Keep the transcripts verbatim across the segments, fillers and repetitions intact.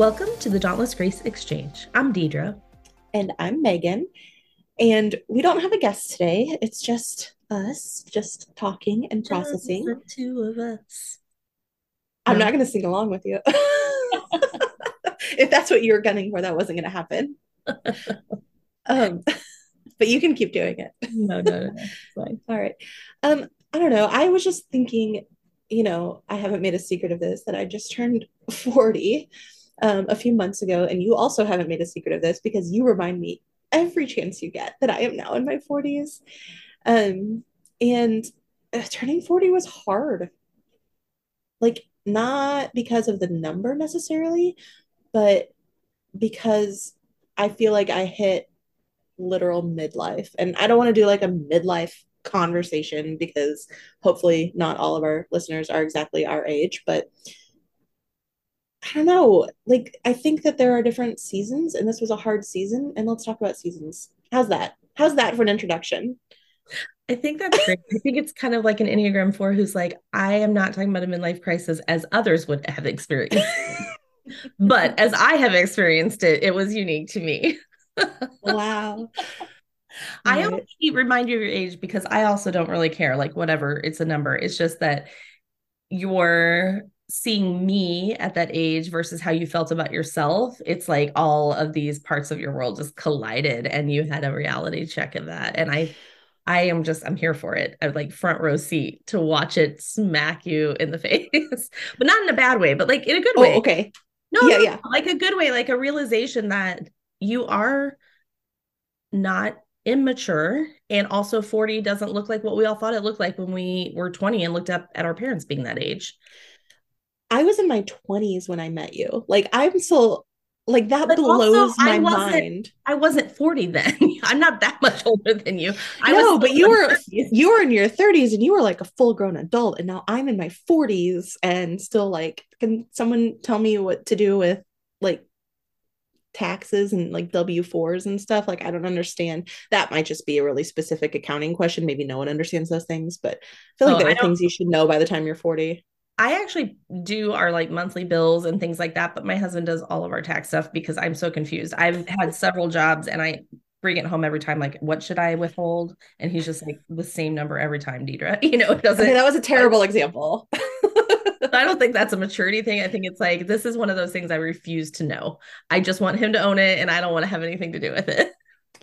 Welcome to the Dauntless Grace Exchange. I'm Deidre. And I'm Megan. And we don't have a guest today. It's just us, just talking and Just processing. the two of us. I'm No, not going to sing along with you. If that's what you were gunning for, that wasn't going to happen. Um, but you can keep doing it. no, no, no, no. Fine. All right. Um, I don't know. I was just thinking, you know, I haven't made a secret of this, that I just turned forty um, a few months ago. And you also haven't made a secret of this because you remind me every chance you get that I am now in my forties. Um, and uh, turning forty was hard. Like, not because of the number necessarily, but because I feel like I hit literal midlife. And I don't want to do like a midlife conversation because hopefully not all of our listeners are exactly our age, but I don't know. Like, I think that there are different seasons, and this was a hard season. And let's talk about seasons. How's that? How's that for an introduction? I think that's great. I think it's kind of like an Enneagram four who's like, I am not talking about a midlife crisis as others would have experienced. But as I have experienced it, it was unique to me. Wow. All I right. only remind you of your age because I also don't really care. Like, whatever, it's a number. It's just that you're seeing me at that age versus how you felt about yourself. It's like all of these parts of your world just collided and you had a reality check of that. And I I am just I'm here for it. I would like front row seat to watch it smack you in the face. But not in a bad way, but like in a good Oh, way. okay. No, Yeah, no, yeah. no, like a good way, like a realization that you are not immature, and also forty doesn't look like what we all thought it looked like when we were twenty and looked up at our parents being that age. I was in my twenties when I met you. Like, I'm still, like, that But also, blows I my wasn't mind. I wasn't forty then. I'm not that much older than you. I was No, still but in you my were thirties. you were in your thirties and you were like a full-grown adult, and now I'm in my forties and still like, can someone tell me what to do with like taxes and like W fours and stuff? Like, I don't understand. That might just be a really specific accounting question. Maybe no one understands those things, but I feel Oh, like there I are don't things you should know by the time you're forty. I actually do our like monthly bills and things like that, but my husband does all of our tax stuff because I'm so confused. I've had several jobs and I bring it home every time, like, what should I withhold? And he's just like the same number every time, Deidre. You know, it Okay, doesn't that was a terrible example. I don't think that's a maturity thing. I think it's like this is one of those things I refuse to know. I just want him to own it and I don't want to have anything to do with it.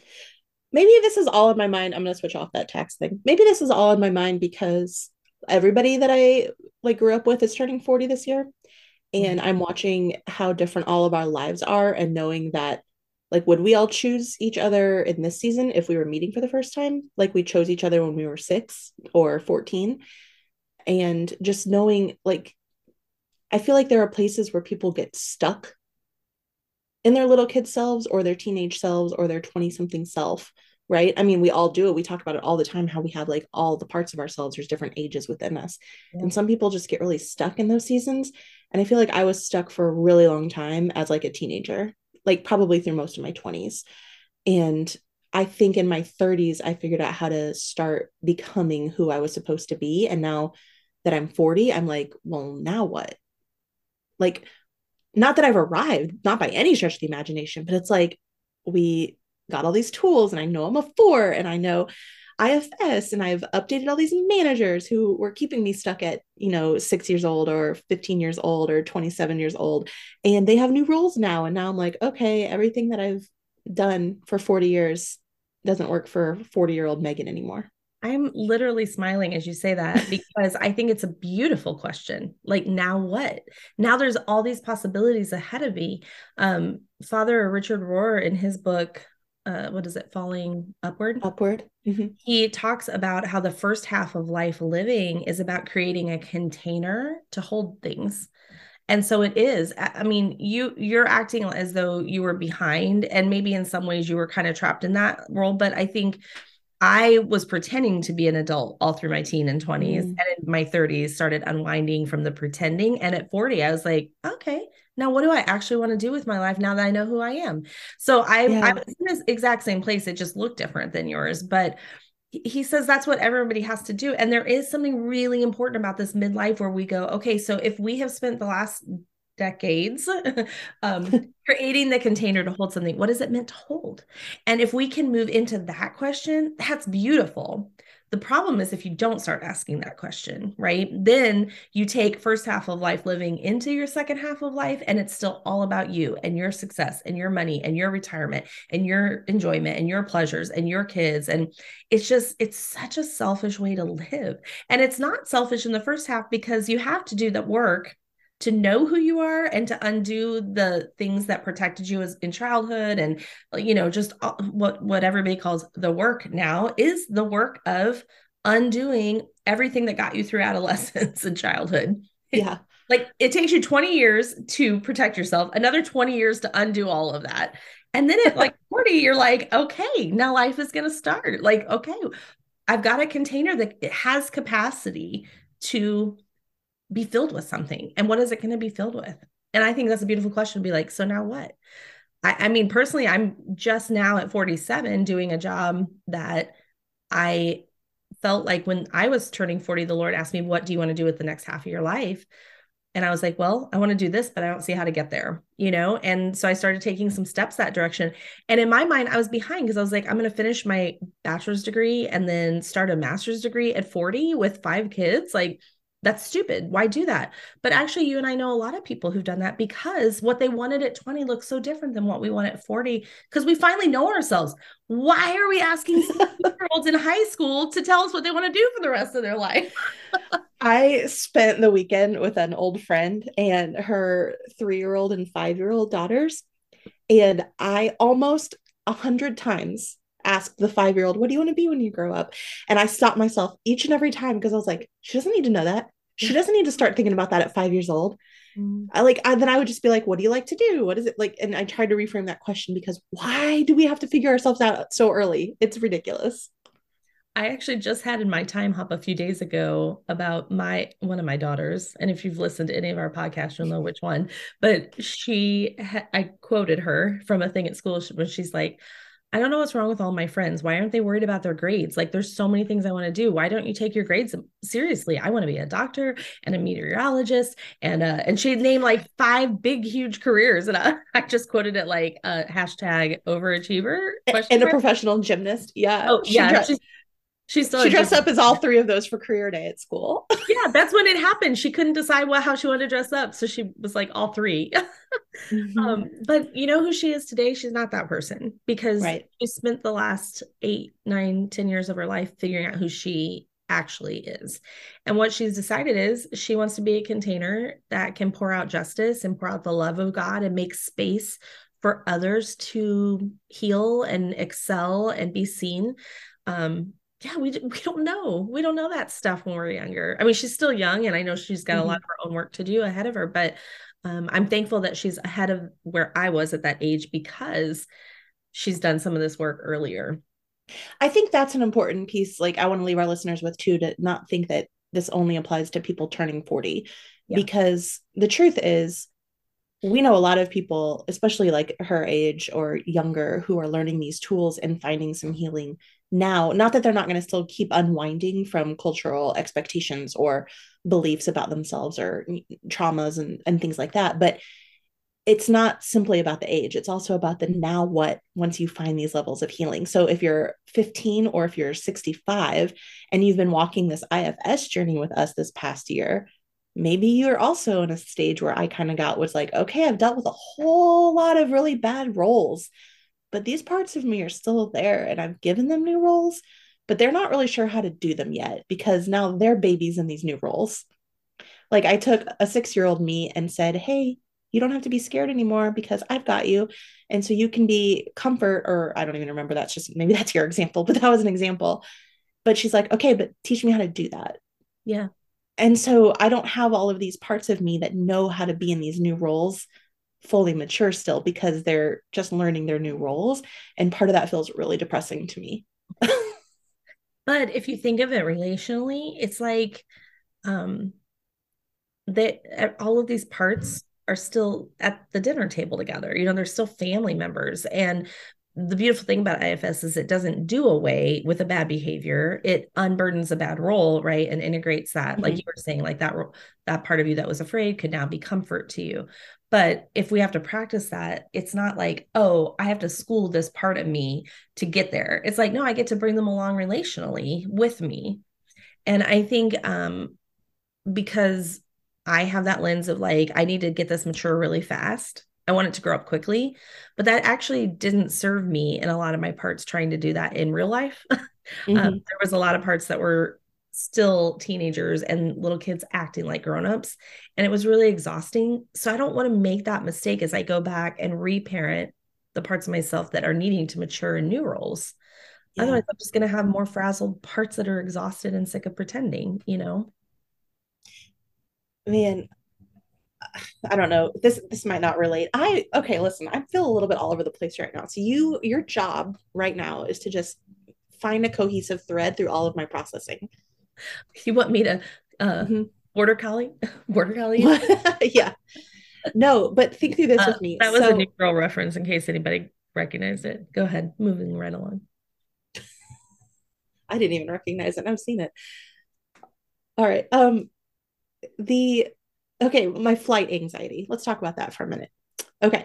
Maybe this is all in my mind. I'm going to switch off that tax thing. Maybe this is all in my mind because everybody that I like grew up with is turning forty this year, and I'm watching how different all of our lives are, and knowing that, like, would we all choose each other in this season if we were meeting for the first time like we chose each other when we were six or fourteen? And just knowing, like, I feel like there are places where people get stuck in their little kid selves or their teenage selves or their twenty something self, right? I mean, we all do it. We talk about it all the time, how we have like all the parts of ourselves, there's different ages within us. Yeah. And some people just get really stuck in those seasons. And I feel like I was stuck for a really long time as like a teenager, like probably through most of my twenties. And I think in my thirties, I figured out how to start becoming who I was supposed to be. And now that I'm forty, I'm like, well, now what? Like, not that I've arrived, not by any stretch of the imagination, but it's like we got all these tools, and I know I'm a four, and I know I F S, and I've updated all these managers who were keeping me stuck at, you know, six years old or fifteen years old or twenty-seven years old. And they have new roles now. And now I'm like, okay, everything that I've done for forty years doesn't work for forty year old Megan anymore. I'm literally smiling as you say that because I think it's a beautiful question. Like, now what? Now there's all these possibilities ahead of me. Um, Father Richard Rohr in his book, uh, what is it, Falling Upward? Upward. Mm-hmm. He talks about how the first half of life living is about creating a container to hold things. And so it is. I mean, you you're acting as though you were behind, and maybe in some ways you were kind of trapped in that role. But I think I was pretending to be an adult all through my teen and twenties, Mm. and in my thirties started unwinding from the pretending. And at forty, I was like, okay, now what do I actually want to do with my life now that I know who I am? So I I Yeah. was in this exact same place. It just looked different than yours, but he says that's what everybody has to do. And there is something really important about this midlife where we go, okay, so if we have spent the last decades, um, creating the container to hold something. What is it meant to hold? And if we can move into that question, that's beautiful. The problem is if you don't start asking that question, right? Then you take first half of life living into your second half of life, and it's still all about you and your success and your money and your retirement and your enjoyment and your pleasures and your kids. And it's just, it's such a selfish way to live. And it's not selfish in the first half because you have to do the work to know who you are and to undo the things that protected you as in childhood. And, you know, just what, what everybody calls the work now is the work of undoing everything that got you through adolescence and childhood. Yeah. Like it takes you twenty years to protect yourself, another twenty years to undo all of that. And then at like forty, you're like, okay, now life is going to start. Like, okay, I've got a container that has capacity to be filled with something. And what is it going to be filled with? And I think that's a beautiful question to be like, so now what? I, I mean, personally, I'm just now at forty-seven doing a job that I felt like when I was turning forty, the Lord asked me, what do you want to do with the next half of your life? And I was like, well, I want to do this, but I don't see how to get there, you know? And so I started taking some steps that direction. And in my mind, I was behind because I was like, I'm going to finish my bachelor's degree and then start a master's degree at forty with five kids. Like, that's stupid. Why do that? But actually, you and I know a lot of people who've done that because what they wanted at twenty looks so different than what we want at forty because we finally know ourselves. Why are we asking year-olds in high school to tell us what they want to do for the rest of their life? I spent the weekend with an old friend and her three-year-old and five-year-old daughters. And I almost a hundred times asked the five-year-old, what do you want to be when you grow up? And I stopped myself each and every time because I was like, she doesn't need to know that. She doesn't need to start thinking about that at five years old. Mm. I like, I, then I would just be like, what do you like to do? What is it like? And I tried to reframe that question because why do we have to figure ourselves out so early? It's ridiculous. I actually just had in my time hop a few days ago about my one of my daughters, and if you've listened to any of our podcasts, you'll know which one. But she, ha- I quoted her from a thing at school when she's like, "I don't know what's wrong with all my friends. Why aren't they worried about their grades? Like, there's so many things I want to do. Why don't you take your grades seriously? I want to be a doctor and a meteorologist." And uh, and she named like five big, huge careers, and I, I just quoted it like uh, hashtag overachiever and a professional gymnast. Yeah. Oh she yeah. Dressed, she still she dressed up as all three of those for career day at school. Yeah, that's when it happened. She couldn't decide what how she wanted to dress up, so she was like all three. Mm-hmm. um, but you know who she is today? She's not that person because right. she spent the last eight, nine, ten years of her life figuring out who she actually is. And what she's decided is she wants to be a container that can pour out justice and pour out the love of God and make space for others to heal and excel and be seen. Um, yeah, we we don't know. We don't know that stuff when we're younger. I mean, she's still young, and I know she's got mm-hmm. a lot of her own work to do ahead of her, but um, I'm thankful that she's ahead of where I was at that age because she's done some of this work earlier. I think that's an important piece. Like, I want to leave our listeners with too, to not think that this only applies to people turning forty, yeah. because the truth is, we know a lot of people, especially like her age or younger, who are learning these tools and finding some healing now. Not that they're not going to still keep unwinding from cultural expectations or beliefs about themselves or traumas and, and things like that. But it's not simply about the age. It's also about the now what once you find these levels of healing. So if you're fifteen or if you're sixty-five and you've been walking this I F S journey with us this past year, maybe you're also in a stage where I kind of got was like, okay, I've dealt with a whole lot of really bad roles, but these parts of me are still there and I've given them new roles, but they're not really sure how to do them yet because now they're babies in these new roles. Like I took a six-year-old me and said, hey, you don't have to be scared anymore because I've got you. And so you can be comfort, or I don't even remember, that's just, maybe that's your example, but that was an example. But she's like, okay, but teach me how to do that. Yeah. And so I don't have all of these parts of me that know how to be in these new roles fully mature still because they're just learning their new roles. And part of that feels really depressing to me. But if you think of it relationally, it's like um, that all of these parts are still at the dinner table together. You know, they're still family members. And the beautiful thing about I F S is it doesn't do away with a bad behavior. It unburdens a bad role, right? And integrates that, like Mhm. you were saying, like that that part of you that was afraid could now be comfort to you. But if we have to practice that, it's not like, oh, I have to school this part of me to get there. It's like, no, I get to bring them along relationally with me. And I think um, because I have that lens of like, I need to get this mature really fast. I want it to grow up quickly, but that actually didn't serve me in a lot of my parts trying to do that in real life. um, Mhm. there was a lot of parts that were still teenagers and little kids acting like grown-ups, and it was really exhausting. So I don't want to make that mistake as I go back and reparent the parts of myself that are needing to mature in new roles. Yeah. Otherwise, I'm just going to have more frazzled parts that are exhausted and sick of pretending, you know? Man, I don't know. This this might not relate. I okay, listen, I feel a little bit all over the place right now. So you your job right now is to just find a cohesive thread through all of my processing. You want me to uh Mhm. border collie? Border collie? Yeah. No, but think through this Uh, with me. that was a New So Girl reference in case anybody recognized it. Go ahead, moving right along. I didn't even recognize it. I've seen it. All right. Um the okay, my flight anxiety. Let's talk about that for a minute. Okay.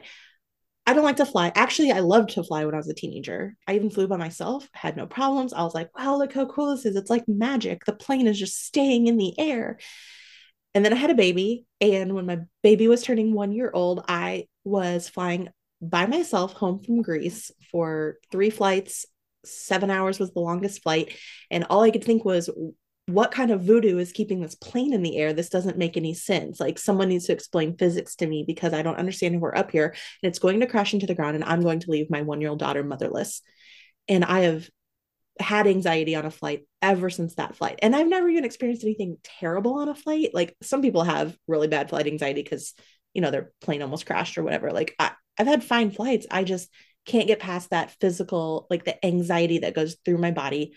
I don't like to fly. Actually, I loved to fly when I was a teenager. I even flew by myself, had no problems. I was like, wow, look how cool this is. It's like magic. The plane is just staying in the air. And then I had a baby. And when my baby was turning one year old, I was flying by myself home from Greece for three flights. Seven hours was the longest flight. And all I could think was, what kind of voodoo is keeping this plane in the air? This doesn't make any sense. Like, someone needs to explain physics to me because I don't understand how we're up here and it's going to crash into the ground and I'm going to leave my one year old daughter motherless. And I have had anxiety on a flight ever since that flight. And I've never even experienced anything terrible on a flight. Like, some people have really bad flight anxiety because, you know, their plane almost crashed or whatever. Like, I, I've had fine flights. I just can't get past that physical, like the anxiety that goes through my body.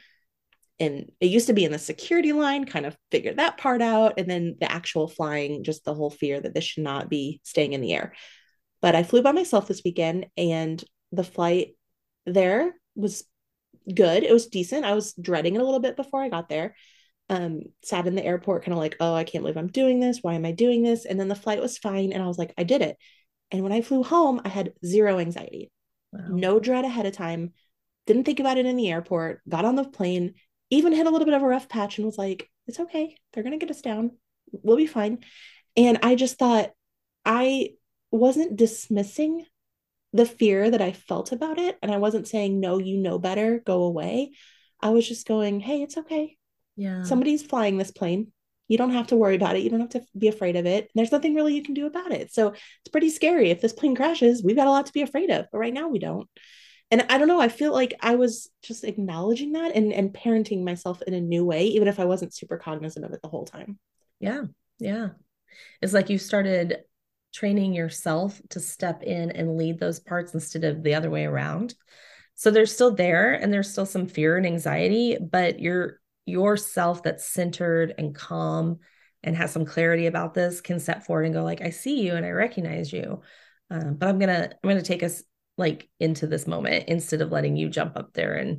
And it used to be in the security line, kind of figured that part out. And then the actual flying, just the whole fear that this should not be staying in the air. But I flew by myself this weekend and the flight there was good. It was decent. I was dreading it a little bit before I got there. Um, sat in the airport, kind of like, oh, I can't believe I'm doing this. Why am I doing this? And then the flight was fine. And I was like, I did it. And when I flew home, I had zero anxiety, Wow. no dread ahead of time, didn't think about it in the airport, got on the plane, even hit a little bit of a rough patch and was like, it's okay. They're going to get us down. We'll be fine. And I just thought I wasn't dismissing the fear that I felt about it. And I wasn't saying, no, you know better, go away. I was just going, hey, it's okay. Yeah. Somebody's flying this plane. You don't have to worry about it. You don't have to be afraid of it. There's nothing really you can do about it. So it's pretty scary. If this plane crashes, we've got a lot to be afraid of. But right now, we don't. And I don't know, I feel like I was just acknowledging that and, and parenting myself in a new way, even if I wasn't super cognizant of it the whole time. Yeah. Yeah. It's like you started training yourself to step in and lead those parts instead of the other way around. So they're still there and there's still some fear and anxiety, but you're yourself that's centered and calm and has some clarity about this can step forward and go like, I see you and I recognize you. Um, but I'm gonna I'm gonna take us like into this moment instead of letting you jump up there and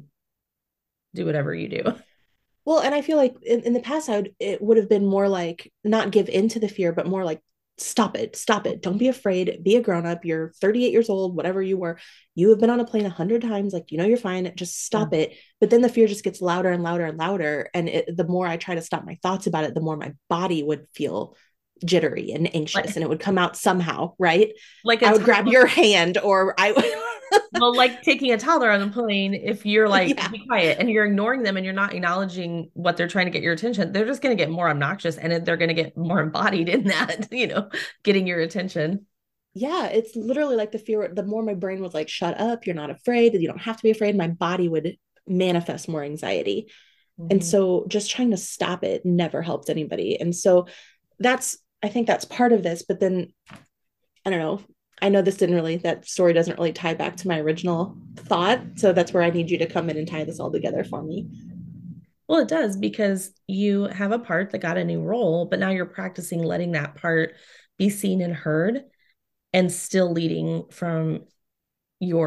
do whatever you do. Well, and I feel like in, in the past, I would it would have been more like not give in to the fear, but more like stop it, stop it. Don't be afraid. Be a grown up. You're thirty-eight years old, whatever you were. You have been on a plane a hundred times. Like, you know, you're fine. Just Yeah. stop it. But then the fear just gets louder and louder and louder. And it, the more I try to stop my thoughts about it, the more my body would feel jittery and anxious, Like and it would come out somehow, right? like a I would grab toddler. your hand, or I Well, like taking a toddler on the plane, if you're like, yeah. be quiet and you're ignoring them and you're not acknowledging what they're trying to get your attention, they're just going to get more obnoxious and they're going to get more embodied in that, you know, getting your attention. Yeah, it's literally like the fear. The more my brain was like, shut up, you're not afraid, you don't have to be afraid, my body would manifest more anxiety. And Mhm. so just trying to stop it never helped anybody. And so that's, I think that's part of this. But then I don't know. I know this didn't really, that story doesn't really tie back to my original thought. So that's where I need you to come in and tie this all together for me. Well, it does because you have a part that got a new role, but now you're practicing letting that part be seen and heard and still leading from your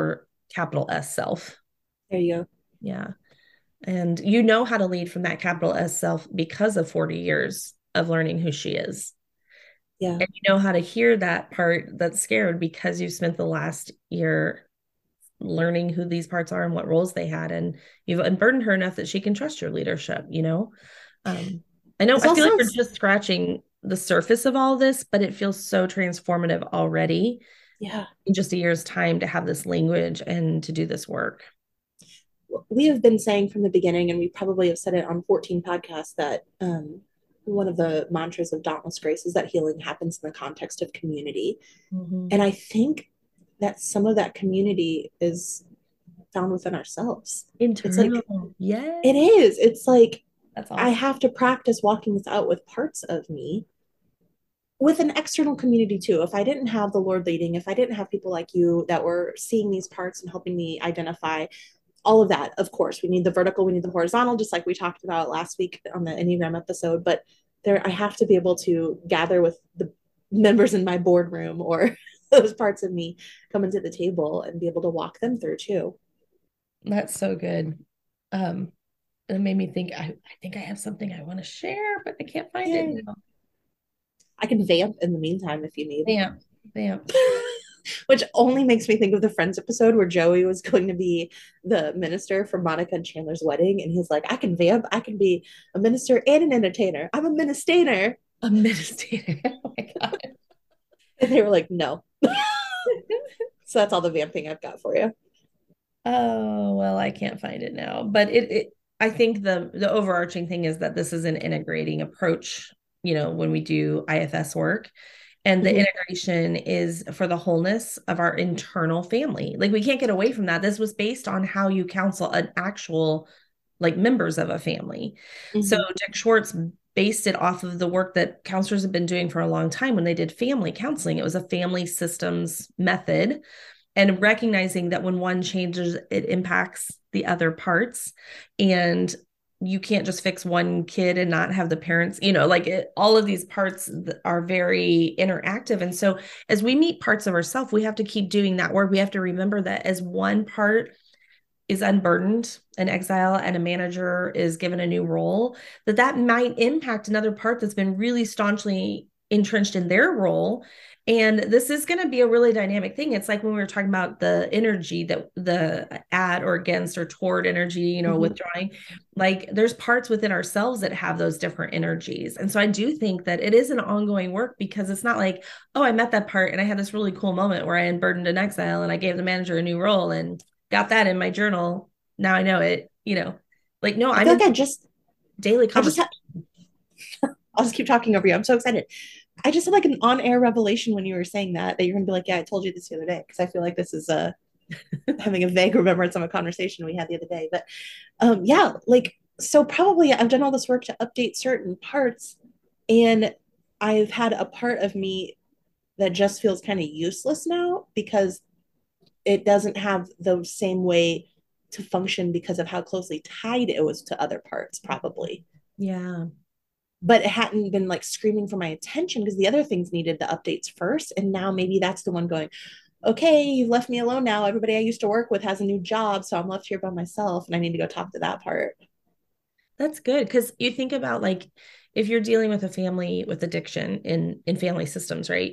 capital S self. There you go. Yeah. And you know how to lead from that capital S self because of forty years of learning who she is. Yeah. And you know how to hear that part that's scared because you spent the last year learning who these parts are and what roles they had. And you've unburdened her enough that she can trust your leadership, you know? Um, I know, This I all feel like we're sounds, just scratching the surface of all this, but it feels so transformative already yeah. in just a year's time to have this language and to do this work. We have been saying from the beginning, and we probably have said it on fourteen podcasts, that um, one of the mantras of Dauntless Grace is that healing happens in the context of community. Mm-hmm. And I think that some of that community is found within ourselves. It's like, Internal. it Yes. is. It's like, That's I awesome. have to practice walking this out with parts of me, with an external community too. If I didn't have the Lord leading, if I didn't have people like you that were seeing these parts and helping me identify all of that, of course, we need the vertical, we need the horizontal, just like we talked about last week on the Enneagram episode. But there, I have to be able to gather with the members in my boardroom or those parts of me coming to the table and be able to walk them through too. That's so good. Um, it made me think I, I think I have something I want to share, but I can't find it Yay. now. I can vamp in the meantime if you need. Vamp, vamp. Which only makes me think of the Friends episode where Joey was going to be the minister for Monica and Chandler's wedding. And he's like, I can vamp, I can be a minister and an entertainer. I'm a minister. A meditator. Oh my God. And they were like, no. So that's all the vamping I've got for you. Oh, well, I can't find it now. But it, it I think the the overarching thing is that this is an integrating approach, you know, when we do I F S work. And the Mm-hmm. integration is for the wholeness of our internal family. Like we can't get away from that. This was based on how you counsel an actual like members of a family. So Mm-hmm. Dick Schwartz based it off of the work that counselors have been doing for a long time when they did family counseling. It was a family systems method and recognizing that when one changes, it impacts the other parts. And you can't just fix one kid and not have the parents, you know, like it, all of these parts are very interactive. And so as we meet parts of ourselves, we have to keep doing that work. We have to remember that as one part is unburdened, an exile, and a manager is given a new role, that that might impact another part that's been really staunchly entrenched in their role. And this is going to be a really dynamic thing. It's like when we were talking about the energy that the at or against or toward energy, you know, Mm-hmm. withdrawing, like there's parts within ourselves that have those different energies. And so I do think that it is an ongoing work because it's not like, oh, I met that part and I had this really cool moment where I unburdened an exile and I gave the manager a new role and got that in my journal. Now I know it, you know, like, no, I I'm feel in like I just, daily I just conversation. had, I'll just keep talking over you. I'm so excited. I just had like an on air revelation when you were saying that, that you're going to be like, yeah, I told you this the other day. Cause I feel like this is uh, having a vague remembrance of a conversation we had the other day. But um, yeah, like, so probably I've done all this work to update certain parts. And I've had a part of me that just feels kind of useless now because it doesn't have the same way to function because of how closely tied it was to other parts, probably. Yeah. But it hadn't been like screaming for my attention because the other things needed the updates first. And now maybe that's the one going, okay, you've left me alone now. Everybody I used to work with has a new job. So I'm left here by myself and I need to go talk to that part. That's good. Because you think about like if you're dealing with a family with addiction in in family systems, right?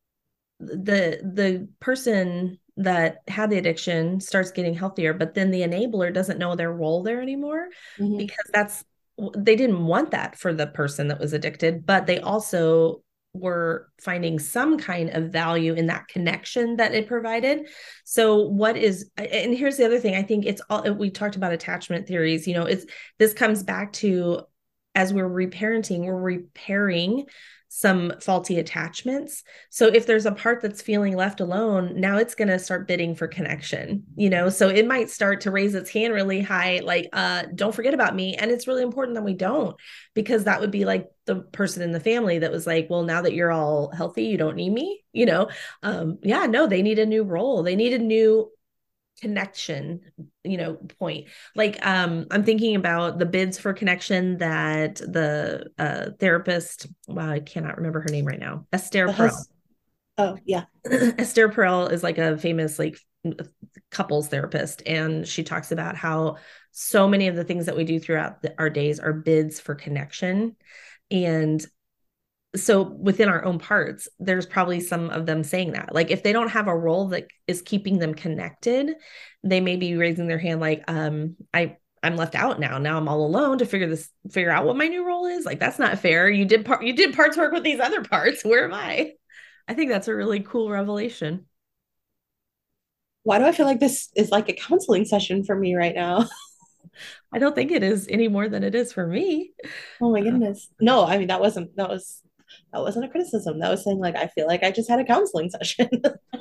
The the person that had the addiction starts getting healthier, but then the enabler doesn't know their role there anymore Mm-hmm. because that's they didn't want that for the person that was addicted, but they also were finding some kind of value in that connection that it provided. So what is, and here's the other thing, I think it's all, we talked about attachment theories, you know, it's, this comes back to as we're reparenting, we're repairing some faulty attachments. So if there's a part that's feeling left alone, now it's going to start bidding for connection, you know? So it might start to raise its hand really high, like, uh, don't forget about me. And it's really important that we don't, because that would be like the person in the family that was like, well, now that you're all healthy, you don't need me, you know? Um, yeah, no, they need a new role. They need a new connection, you know, point. Like um I'm thinking about the bids for connection that the uh therapist, wow, I cannot remember her name right now, Esther The Perel. hus- oh, yeah. Esther Perel is like a famous like couples therapist, and she talks about how so many of the things that we do throughout the, our days are bids for connection. And so within our own parts, there's probably some of them saying that. Like if they don't have a role that is keeping them connected, they may be raising their hand like, um, I I'm left out now. Now I'm all alone to figure this, figure out what my new role is. Like that's not fair. You did part, you did parts work with these other parts. Where am I? I think that's a really cool revelation. Why do I feel like this is like a counseling session for me right now? I don't think it is any more than it is for me. Oh my Uh, goodness. No, I mean that wasn't that was that wasn't a criticism. That was saying like I feel like I just had a counseling session.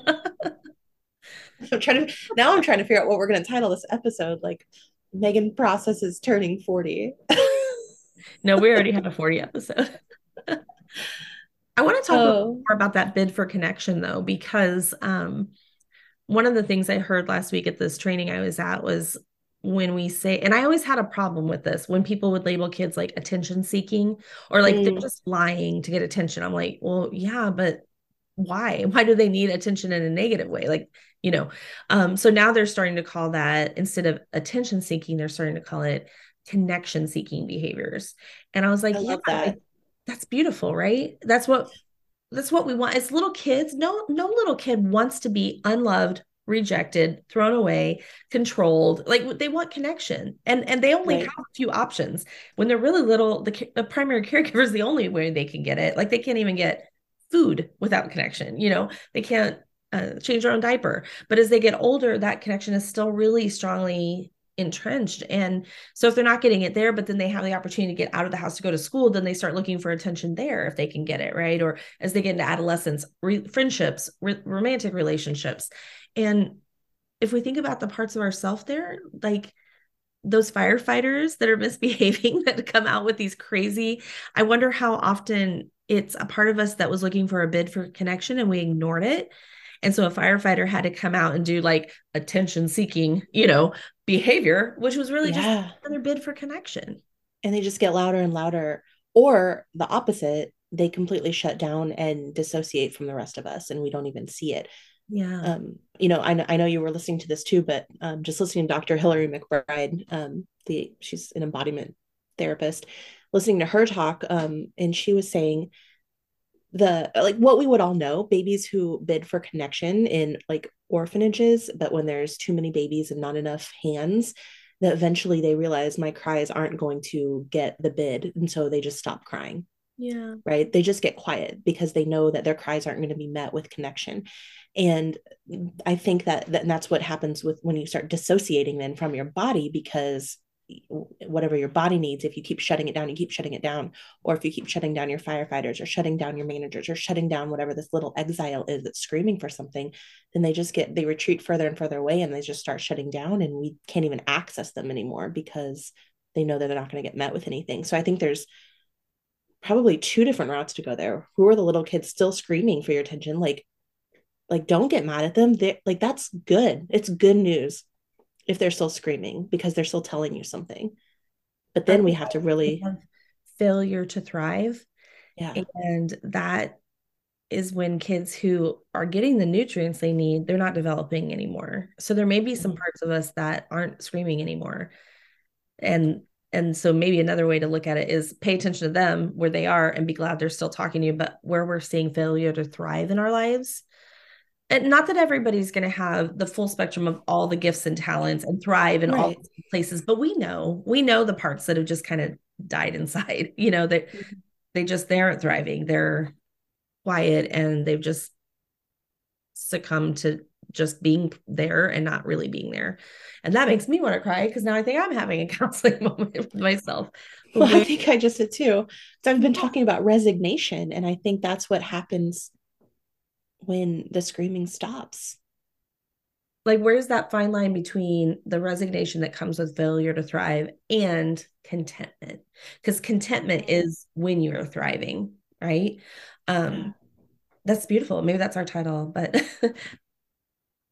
I'm trying to now I'm trying to figure out what we're gonna title this episode. Like Megan processes turning forty. no, we already had a forty episode. I want to talk a little Oh. more about that bid for connection though, because um, one of the things I heard last week at this training I was at was when we say, and I always had a problem with this when people would label kids like attention seeking or like they're Mm, just lying to get attention. I'm like, well, yeah, but why? Why do they need attention in a negative way? Like, you know, um, so now they're starting to call that instead of attention seeking, they're starting to call it connection seeking behaviors. And I was like, I yeah, love that. like that's beautiful, right? That's what that's what we want as little kids. No, no little kid wants to be unloved, rejected, thrown away, controlled. Like they want connection, and and they only have Right. a few options. When they're really little, the, the primary caregiver is the only way they can get it. Like they can't even get food without connection. You know, they can't uh, change their own diaper. But as they get older, that connection is still really strongly entrenched. And so if they're not getting it there, but then they have the opportunity to get out of the house to go to school, then they start looking for attention there if they can get it, right? Or as they get into adolescence, re- friendships, re- romantic relationships. And if we think about the parts of ourself there, like those firefighters that are misbehaving that come out with these crazy, I wonder how often it's a part of us that was looking for a bid for connection and we ignored it. And so a firefighter had to come out and do like attention seeking, you know, behavior, which was really just Yeah. another bid for connection. And they just get louder and louder. Or the opposite, they completely shut down and dissociate from the rest of us and we don't even see it. Yeah. Um, you know, I know, I know you were listening to this too, but um, just listening to Doctor Hillary McBride, um, the she's an embodiment therapist, listening to her talk, um, and she was saying the like what we would all know, babies who bid for connection in like orphanages, but when there's too many babies and not enough hands, that eventually they realize my cries aren't going to get the bid, and so they just stop crying, Yeah. right? They just get quiet because they know that their cries aren't going to be met with connection. And I think that, that that's what happens with when you start dissociating then from your body, because whatever your body needs, if you keep shutting it down, you keep shutting it down. Or if you keep shutting down your firefighters or shutting down your managers or shutting down whatever this little exile is that's screaming for something, then they just get, they retreat further and further away and they just start shutting down and we can't even access them anymore because they know that they're not going to get met with anything. So I think there's probably two different routes to go there. Who are the little kids still screaming for your attention? Like, like don't get mad at them. They like that's good. It's good news if they're still screaming because they're still telling you something. But I then we have to really, have failure to thrive. yeah, And that is when kids who are getting the nutrients they need, they're not developing anymore. So there may be some mhm, parts of us that aren't screaming anymore. And and so maybe another way to look at it is pay attention to them where they are and be glad they're still talking to you, but where we're seeing failure to thrive in our lives. And not that everybody's going to have the full spectrum of all the gifts and talents and thrive in all right. places, but we know, we know the parts that have just kind of died inside, you know, that Mhm. they just, they aren't thriving. They're quiet and they've just succumb to just being there and not really being there. And that makes me want to cry because now I think I'm having a counseling moment with myself. But Well, I where, think I just did too. So I've been talking about resignation, and I think that's what happens when the screaming stops. like, where's that fine line between the resignation that comes with failure to thrive and contentment? Because contentment is when you're thriving, right? Yeah. Um, that's beautiful. Maybe that's our title, but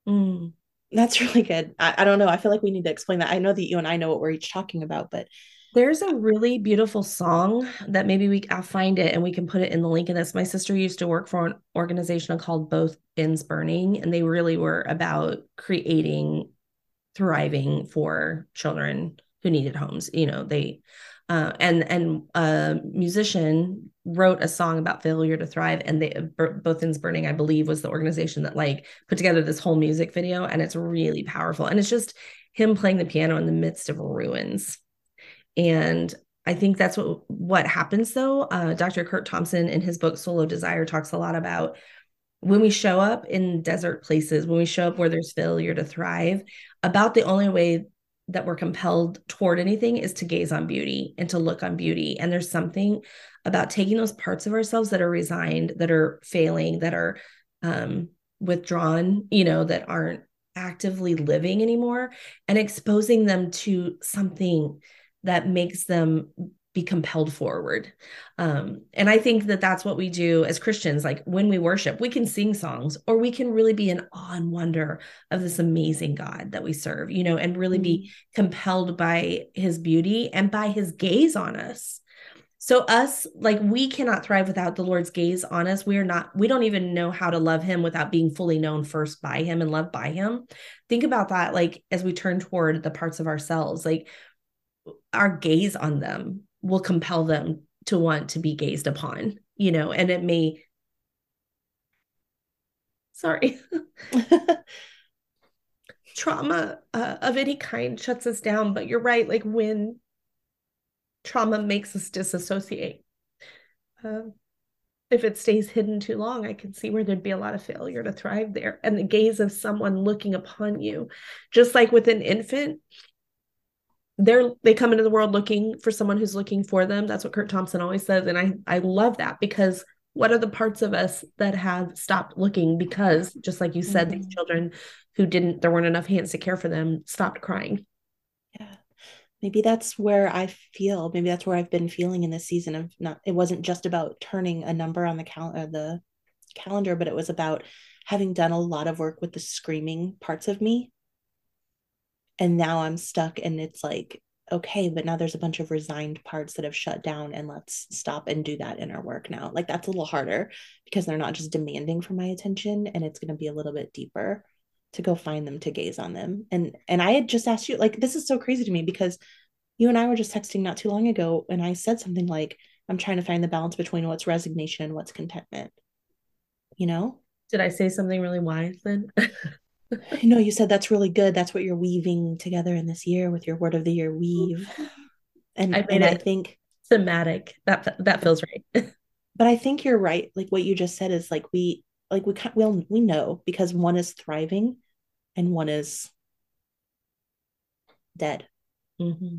mm, That's really good. I, I don't know. I feel like we need to explain that. I know that you and I know what we're each talking about, but There's a really beautiful song that maybe we I'll find it and we can put it in the link in this. My sister used to work for an organization called Both Ends Burning, and they really were about creating thriving for children who needed homes. You know, they uh, and and a musician wrote a song about failure to thrive, and they Both Ends Burning, I believe, was the organization that like put together this whole music video, and it's really powerful. And it's just him playing the piano in the midst of ruins. And I think that's what what happens though. Uh, Doctor Kurt Thompson in his book Soul of Desire talks a lot about when we show up in desert places, when we show up where there's failure to thrive, about the only way that we're compelled toward anything is to gaze on beauty and to look on beauty. And there's something about taking those parts of ourselves that are resigned, that are failing, that are um, withdrawn, you know, that aren't actively living anymore, and exposing them to something that makes them be compelled forward. Um, and I think that that's what we do as Christians. Like when we worship, we can sing songs, or we can really be in awe and wonder of this amazing God that we serve, you know, and really be compelled by his beauty and by his gaze on us. So us, like, we cannot thrive without the Lord's gaze on us. We are not, we don't even know how to love him without being fully known first by him and loved by him. Think about that. Like, as we turn toward the parts of ourselves, like our gaze on them will compel them to want to be gazed upon, you know, and it may, sorry, trauma uh, of any kind shuts us down. But you're right. Like when trauma makes us disassociate, uh, if it stays hidden too long, I can see where there'd be a lot of failure to thrive there. And the gaze of someone looking upon you, just like with an infant, they're they come into the world looking for someone who's looking for them. That's what Kurt Thompson always says. And I I love that, because what are the parts of us that have stopped looking because, just like you said, mm-hmm. these children who didn't, there weren't enough hands to care for them, stopped crying. Yeah. Maybe that's where I feel, maybe that's where I've been feeling in this season of not, it wasn't just about turning a number on the cal- uh, the calendar, but it was about having done a lot of work with the screaming parts of me. And now I'm stuck, and it's like, okay, but now there's a bunch of resigned parts that have shut down, and let's stop and do that inner work now. Like that's a little harder because they're not just demanding for my attention, and it's going to be a little bit deeper to go find them, to gaze on them. And and I had just asked you, like, this is so crazy to me because you and I were just texting not too long ago, and I said something like, I'm trying to find the balance between what's resignation and what's contentment. You know? Did I say something really wise then? I know you said that's really good. That's what you're weaving together in this year with your word of the year, weave. And I, and I think thematic. That that feels right. But I think you're right. Like what you just said is like we like we well we know, because one is thriving and one is dead. Mm-hmm.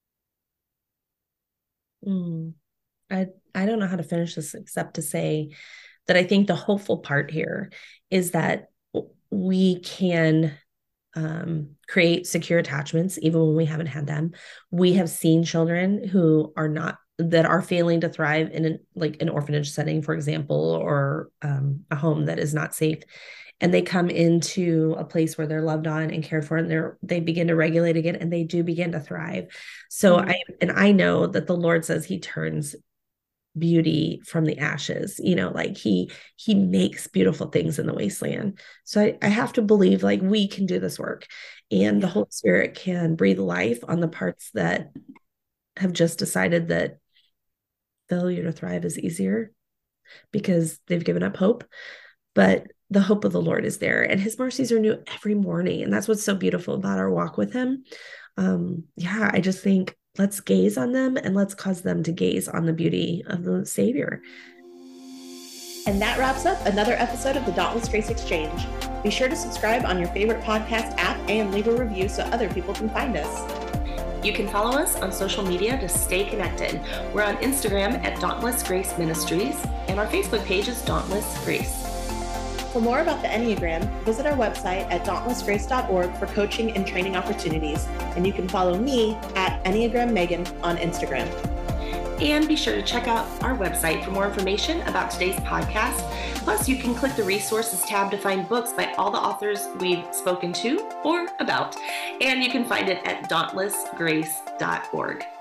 Mm. I I don't know how to finish this except to say that I think the hopeful part here is that we can um, create secure attachments even when we haven't had them. We have seen children who are not, that are failing to thrive in an, like an orphanage setting, for example, or um, a home that is not safe. And they come into a place where they're loved on and cared for, and they're, they begin to regulate again, and they do begin to thrive. So mm-hmm. I, and I know that the Lord says he turns beauty from the ashes, you know, like he he makes beautiful things in the wasteland. So I, I have to believe like we can do this work, and yeah. the Holy Spirit can breathe life on the parts that have just decided that failure to thrive is easier because they've given up hope. But the hope of the Lord is there, and his mercies are new every morning. And that's what's so beautiful about our walk with him. Um, yeah, I just think let's gaze on them, and let's cause them to gaze on the beauty of the Savior. And that wraps up another episode of the Dauntless Grace Exchange. Be sure to subscribe on your favorite podcast app and leave a review so other people can find us. You can follow us on social media to stay connected. We're on Instagram at Dauntless Grace Ministries, and our Facebook page is Dauntless Grace. For more about the Enneagram, visit our website at dauntless grace dot org for coaching and training opportunities. And you can follow me at Enneagram Megan on Instagram. And be sure to check out our website for more information about today's podcast. Plus, you can click the resources tab to find books by all the authors we've spoken to or about. And you can find it at dauntless grace dot org.